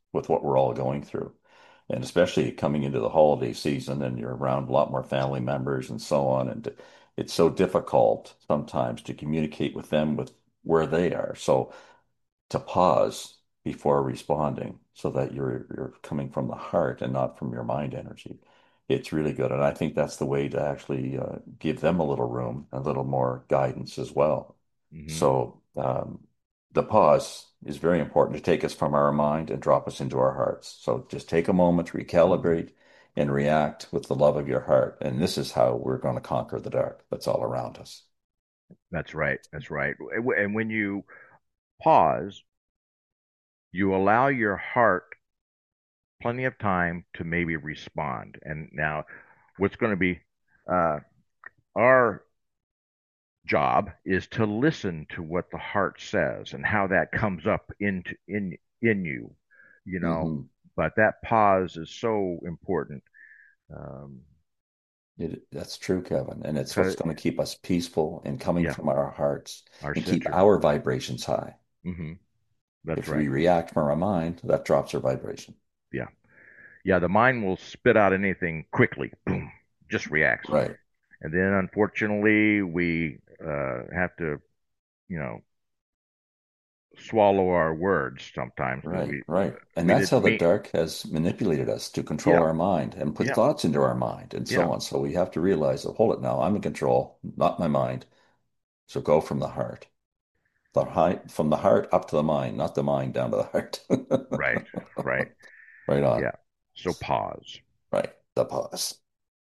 with what we're all going through. And especially coming into the holiday season and you're around a lot more family members and so on. And it's so difficult sometimes to communicate with them with where they are. So to pause before responding so that you're you're coming from the heart and not from your mind energy. It's really good. And I think that's the way to actually uh, give them a little room, a little more guidance as well. Hmm. So um, the pause is very important to take us from our mind and drop us into our hearts. So just take a moment, recalibrate, and react with the love of your heart. And this is how we're going to conquer the dark that's all around us. That's right. That's right. And when you pause, you allow your heart plenty of time to maybe respond. And now, what's going to be uh, our job is to listen to what the heart says and how that comes up into in in you, you know. Hmm. But that pause is so important. Um, It, that's true, Kevin. And it's what's 'cause- going to keep us peaceful and coming yeah, from our hearts our and keep center. our vibrations high. Hmm. That's If we right. react from our mind, that drops our vibration. Yeah, yeah. The mind will spit out anything quickly. Boom, just reacts. Right, And then, unfortunately, we uh, have to, you know, swallow our words sometimes because right, we right. And we that's how didn't the mean. dark has manipulated us to control Yeah, our mind and put yeah, thoughts into our mind and yeah. so on. So we have to realize that, hold it now, I'm in control, not my mind. So go from the heart. The high, from the heart up to the mind, not the mind down to the heart. Right, right. Right on. Yeah. So pause. Right. The pause.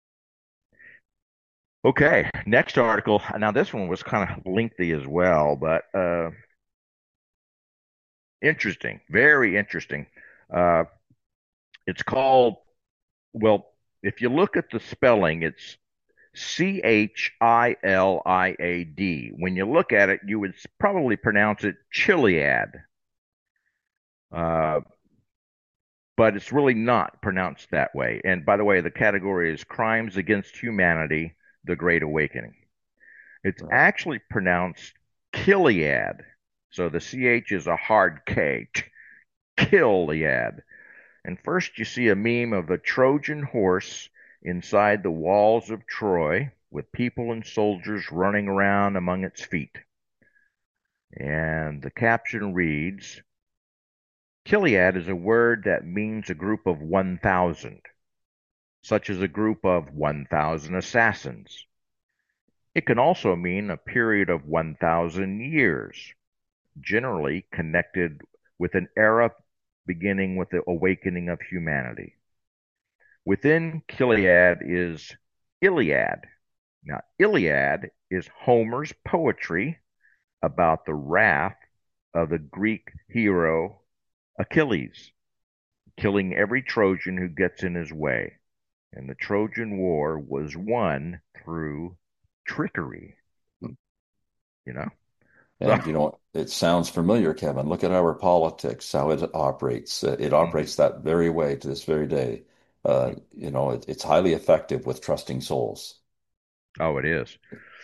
Okay, next article. Now this one was kind of lengthy as well, but uh, interesting, very interesting. Uh, it's called, well, if you look at the spelling, it's C H I L I A D. When you look at it, you would probably pronounce it Chiliad, uh, but it's really not pronounced that way. And by the way, the category is Crimes Against Humanity, The Great Awakening. It's Right. actually pronounced Kiliad. So the C H is a hard K. Kiliad. And first you see a meme of a Trojan horse inside the walls of Troy with people and soldiers running around among its feet. And the caption reads, Kiliad is a word that means a group of one thousand, such as a group of one thousand assassins. It can also mean a period of one thousand years, generally connected with an era beginning with the awakening of humanity. Within Kiliad is Iliad. Now, Iliad is Homer's poetry about the wrath of the Greek hero Achilles, killing every Trojan who gets in his way. And the Trojan War was won through trickery, you know? So, And you know, it sounds familiar, Kevin. Look at our politics, how it operates. Uh, It mhm. operates that very way to this very day. Uh, you know, it, it's highly effective with trusting souls. Oh, it is.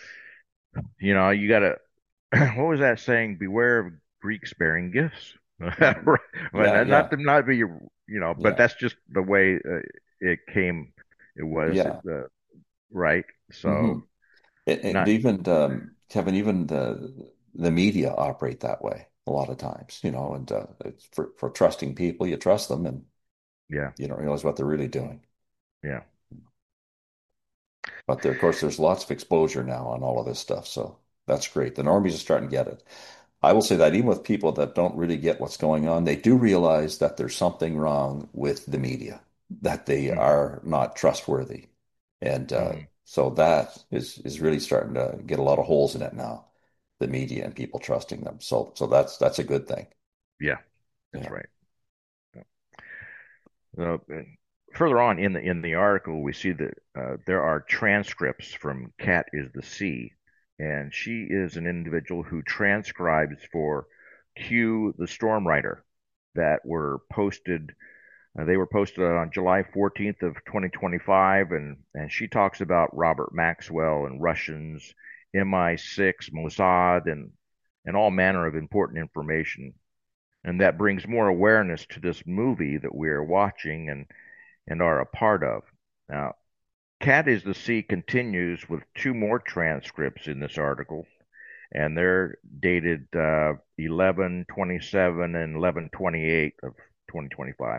You know, you got to, what was that saying? Beware of Greeks bearing gifts. Mhm. Well, Yeah, not yeah, to not be, you know, but yeah, that's just the way uh, it came. It was yeah. uh, right. Hmm. So And, and not, even um, Kevin, even the the media operate that way a lot of times. You know, and uh, it's for for trusting people, you trust them, and yeah, you don't realize what they're really doing. yeah, But there, of course, there's lots of exposure now on all of this stuff, so that's great. The normies are starting to get it. I will say that even with people that don't really get what's going on, they do realize that there's something wrong with the media, that they mm, are not trustworthy. And uh, hmm, so that is is really starting to get a lot of holes in it now, the media and people trusting them. So so that's that's a good thing. yeah, that's Yeah. right. Uh, further on in the in the article, we see that uh, there are transcripts from Cat is the Sea, and she is an individual who transcribes for Q the Storm Rider that were posted. Uh, they were posted on July fourteenth of twenty twenty-five, and and she talks about Robert Maxwell and Russians, M I six, Mossad, and and all manner of important information. and that brings more awareness to this movie that we're watching and and are a part of. Now, Cat is the Sea continues with two more transcripts in this article, and they're dated uh, eleven twenty-seven and eleven twenty-eight of twenty twenty-five.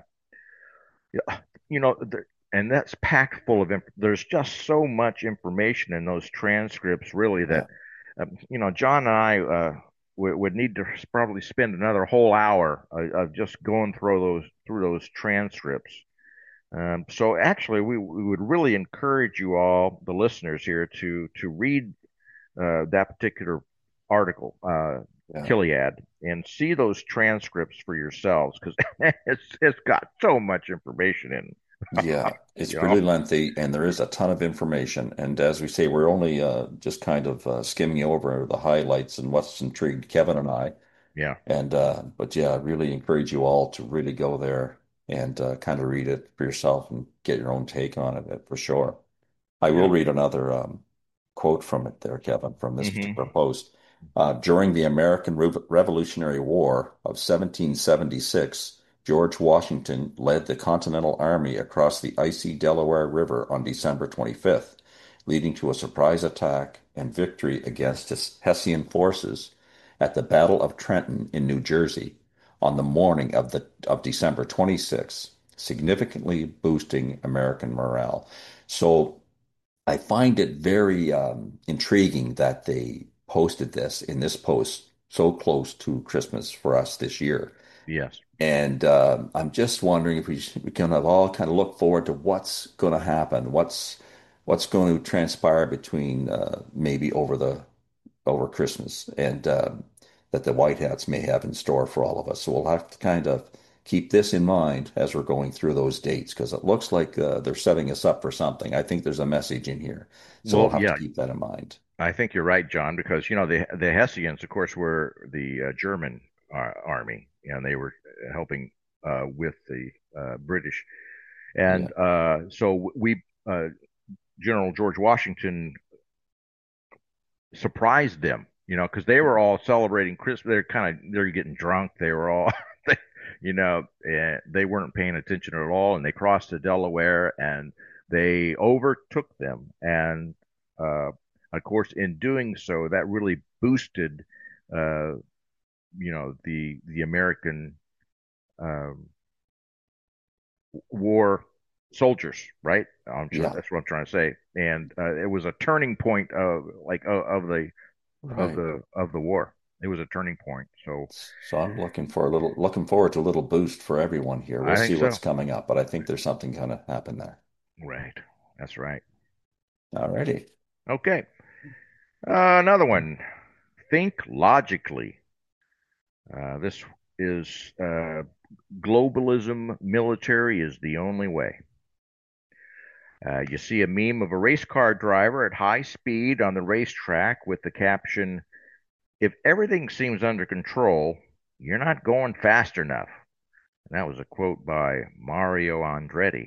Yeah, you know, there, and that's packed full of inf there's just so much information in those transcripts, really, Yeah. that um, you know, John and I uh, would, would need to probably spend another whole hour uh, of just going through those through those transcripts. Um, so actually, we, we would really encourage you all, the listeners here, to to read uh, that particular article, uh, Yeah. Kiliad, and see those transcripts for yourselves because it's it's got so much information in. Yeah, it's You pretty know, lengthy and there is a ton of information. And as we say, we're only uh, just kind of uh, skimming over the highlights and what's intrigued Kevin and I. yeah, And uh, but yeah, I really encourage you all to really go there and uh, kind of read it for yourself and get your own take on it uh, for sure. I will yeah. read another um, quote from it there, Kevin, from this Hmm. particular post. Uh, during the American Re Revolutionary War of seventeen seventy-six, George Washington led the Continental Army across the icy Delaware River on December twenty-fifth, leading to a surprise attack and victory against his Hessian forces at the Battle of Trenton in New Jersey on the morning of the of December twenty-sixth, significantly boosting American morale. So I find it very um, intriguing that they posted this in this post so close to Christmas for us this year. Yes. And um I'm just wondering if we, we can have all kind of look forward to what's going to happen, what's what's going to transpire between uh, maybe over the over Christmas and um, that the White Hats may have in store for all of us. So we'll have to kind of keep this in mind as we're going through those dates because it looks like uh, they're setting us up for something. I think there's a message in here. So we'll Well, have to yeah, keep that in mind. I think you're right, John, because you know the the Hessians, of course, were the uh, German uh, army, and they were helping uh, with the uh, British, Yeah. and uh, so we uh, General George Washington surprised them, you know, because they were all celebrating Christmas. They're kind of they're getting drunk. They were all, you know, and they weren't paying attention at all, and they crossed the Delaware and they overtook them. And uh, of course, in doing so, that really boosted, uh, you know, the the American um, war soldiers, right? I'm trying, Yeah. that's what I'm trying to say. And uh, it was a turning point of like of, of the of Right. the of the war. It was a turning point. So So I'm looking for a little, looking forward to a little boost for everyone here. We'll I think see what's so. coming up, but I think there's something going to happen there. Right. That's right. Alrighty. Okay. Uh, another one. Think logically. Uh, this is uh, globalism. Military is the only way. Uh, you see a meme of a race car driver at high speed on the racetrack with the caption, "If everything seems under control, you're not going fast enough." And that was a quote by Mario Andretti.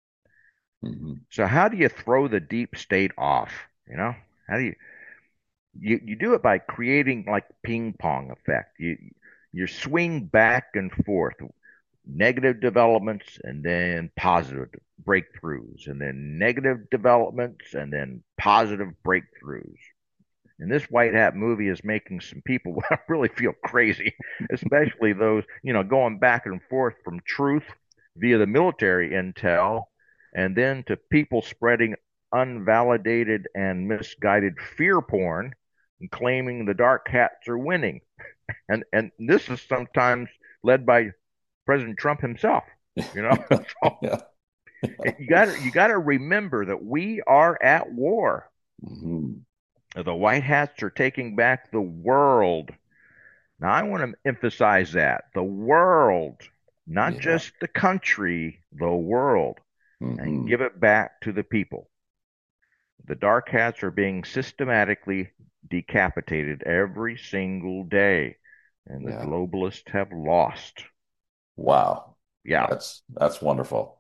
Hmm. So how do you throw the deep state off? You know, how do you you, you do it by creating like ping pong effect. You you swing back and forth, negative developments and then positive breakthroughs, and then negative developments and then positive breakthroughs. And this White Hat movie is making some people really feel crazy, especially those, you know, going back and forth from truth via the military intel and then to people spreading unvalidated and misguided fear porn and claiming the dark hats are winning. And and this is sometimes led by President Trump himself, you know. So Yeah. you got you got to remember that we are at war. Hmm. The White Hats are taking back the world. Now, I want to emphasize that the world, not Yeah. just the country, the world, and Hmm. give it back to the people. The dark hats are being systematically decapitated every single day, and the Yeah. globalists have lost. Wow. Yeah. That's that's wonderful.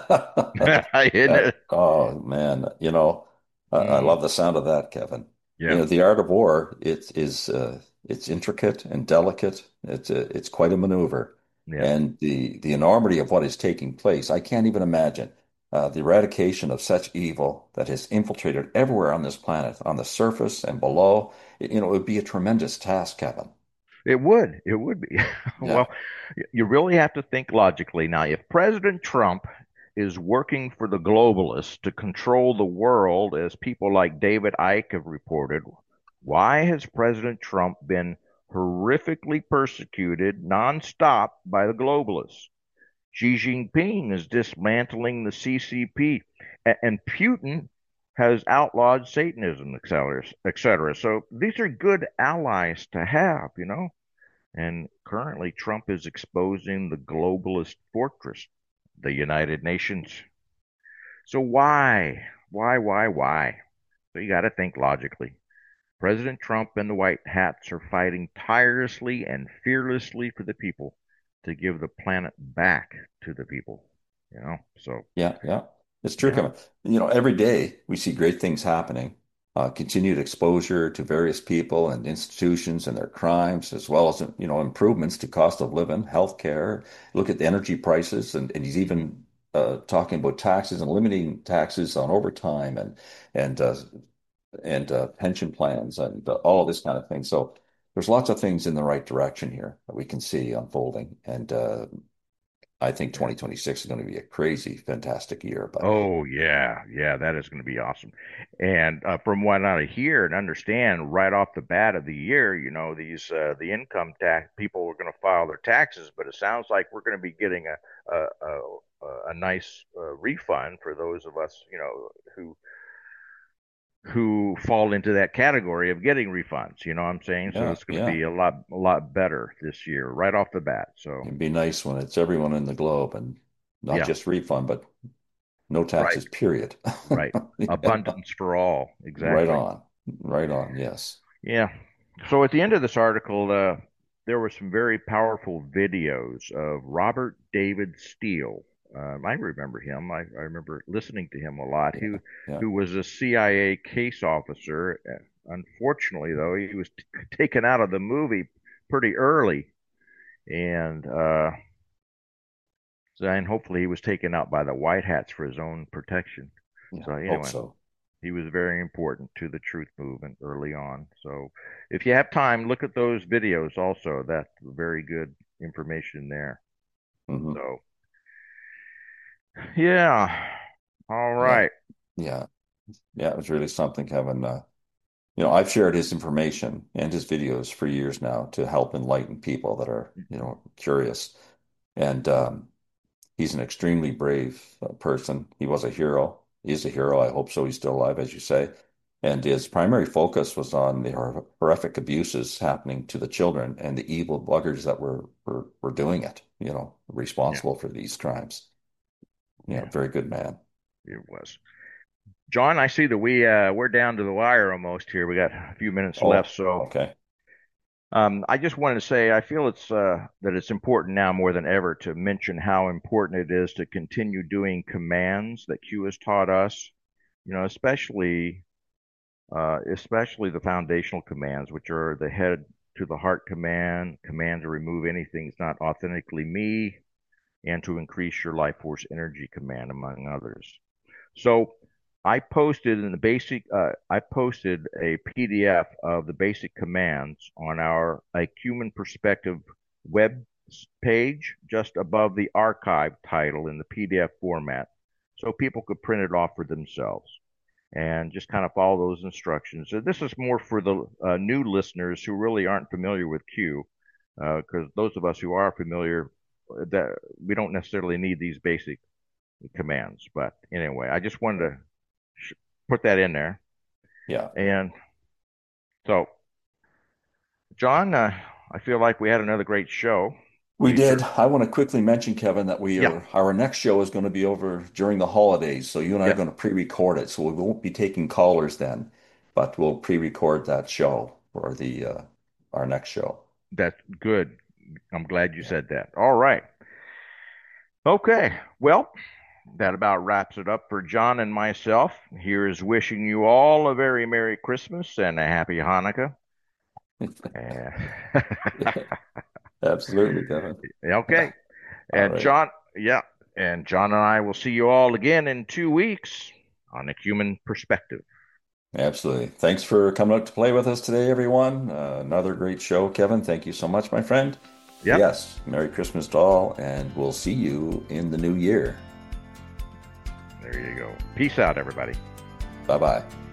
Isn't That, it? oh man, you know, I, I Mm, love the sound of that, Kevin. You yeah. know, the art of war, it is uh, it's intricate and delicate, It's a, it's quite a maneuver. Yeah. And the, the enormity of what is taking place, I can't even imagine. Uh, the eradication of such evil that has infiltrated everywhere on this planet, on the surface and below, it, you know, it would be a tremendous task, Kevin. It would. It would be. Yeah, Well, you really have to think logically. Now, if President Trump is working for the globalists to control the world, as people like David Icke have reported, why has President Trump been horrifically persecuted nonstop by the globalists? Xi Jinping is dismantling the C C P, and Putin has outlawed Satanism, et cetera, et cetera. So these are good allies to have, you know. And currently, Trump is exposing the globalist fortress, the United Nations. So why, why, why, why? So you got to think logically. President Trump and the White Hats are fighting tirelessly and fearlessly for the people to give the planet back to the people. You know, so yeah, yeah. It's true, yeah, Kevin. You know, every day we see great things happening. Uh, continued exposure to various people and institutions and their crimes, as well as, you know, improvements to cost of living, healthcare. Look at the energy prices, and, and he's even uh, talking about taxes and limiting taxes on overtime and and uh, and uh, pension plans and uh, all of this kind of thing. So there's lots of things in the right direction here that we can see unfolding. And uh, I think yeah. twenty twenty-six is going to be a crazy, fantastic year. But Oh yeah, yeah, that is going to be awesome. And uh, from what I hear and understand, right off the bat of the year, you know, these uh, the income tax people are going to file their taxes, but it sounds like we're going to be getting a a, a, a nice uh, refund for those of us, you know, who who fall into that category of getting refunds. You know what I'm saying? So yeah, it's going to yeah, be a lot a lot better this year, right off the bat. So it'd be nice when it's everyone in the globe and not yeah, just refund, but no right, taxes, period. right. Yeah, Abundance for all. right Exactly. on, right on. Yes. Yeah. So at the end of this article, uh, there were some very powerful videos of Robert David Steele. Um, I remember him. I, I remember listening to him a lot. He Yeah, yeah. who was a C I A case officer. Uh, Unfortunately, though, he was t taken out of the movie pretty early, and uh, so, and hopefully he was taken out by the White Hats for his own protection. Yeah. So Hope anyway, so. he was very important to the truth movement early on. So if you have time, look at those videos also. That's very good information there. Hmm. So yeah. All Yeah, right. yeah, yeah. It was really something, Kevin. Uh, you know, I've shared his information and his videos for years now to help enlighten people that are, you know, curious. And um, he's an extremely brave uh, person. He was a hero. He's a hero. I hope so. He's still alive, as you say. And his primary focus was on the hor- horrific abuses happening to the children and the evil buggers that were were, were doing it, you know, Yeah. responsible for these crimes. Yeah, Yeah. very good man. It was. John, I see that we uh we're down to the wire almost here. We got a few minutes left, Oh, so okay. um, I just wanted to say I feel it's uh, that it's important now more than ever to mention how important it is to continue doing commands that Q has taught us. You know, especially uh, especially the foundational commands, which are the head to the heart command, command to remove anything that's not authentically me, and to increase your life force energy command, among others. So I posted in the basic, uh, I posted a P D F of the basic commands on our A Human Perspective web page, just above the archive title in the P D F format, so people could print it off for themselves and just kind of follow those instructions. So this is more for the uh, new listeners who really aren't familiar with Q, because uh, those of us who are familiar, uh, that we don't necessarily need these basic commands. But anyway, I just wanted to sh- put that in there. Yeah. And so, John, uh, I feel like we had another great show. We We did. sure, I want to quickly mention, Kevin, that we yeah, are our next show is going to be over during the holidays. So you and I are yeah, going to pre-record it. So we won't be taking callers then, but we'll pre-record that show for the uh, our next show. that's good. I'm glad you Yeah. said that. All right. Okay. Well, that about wraps it up for John and myself. Here is wishing you all a very Merry Christmas and a Happy Hanukkah. And Absolutely, Kevin. Okay. All And right. John, yeah. And John and I will see you all again in two weeks on A Human Perspective. Absolutely. Thanks for coming out to play with us today, everyone. Uh, another great show, Kevin. Thank you so much, my friend. Yep. Yes, Merry Christmas to all, and we'll see you in the new year. There you go. Peace out, everybody. Bye-bye.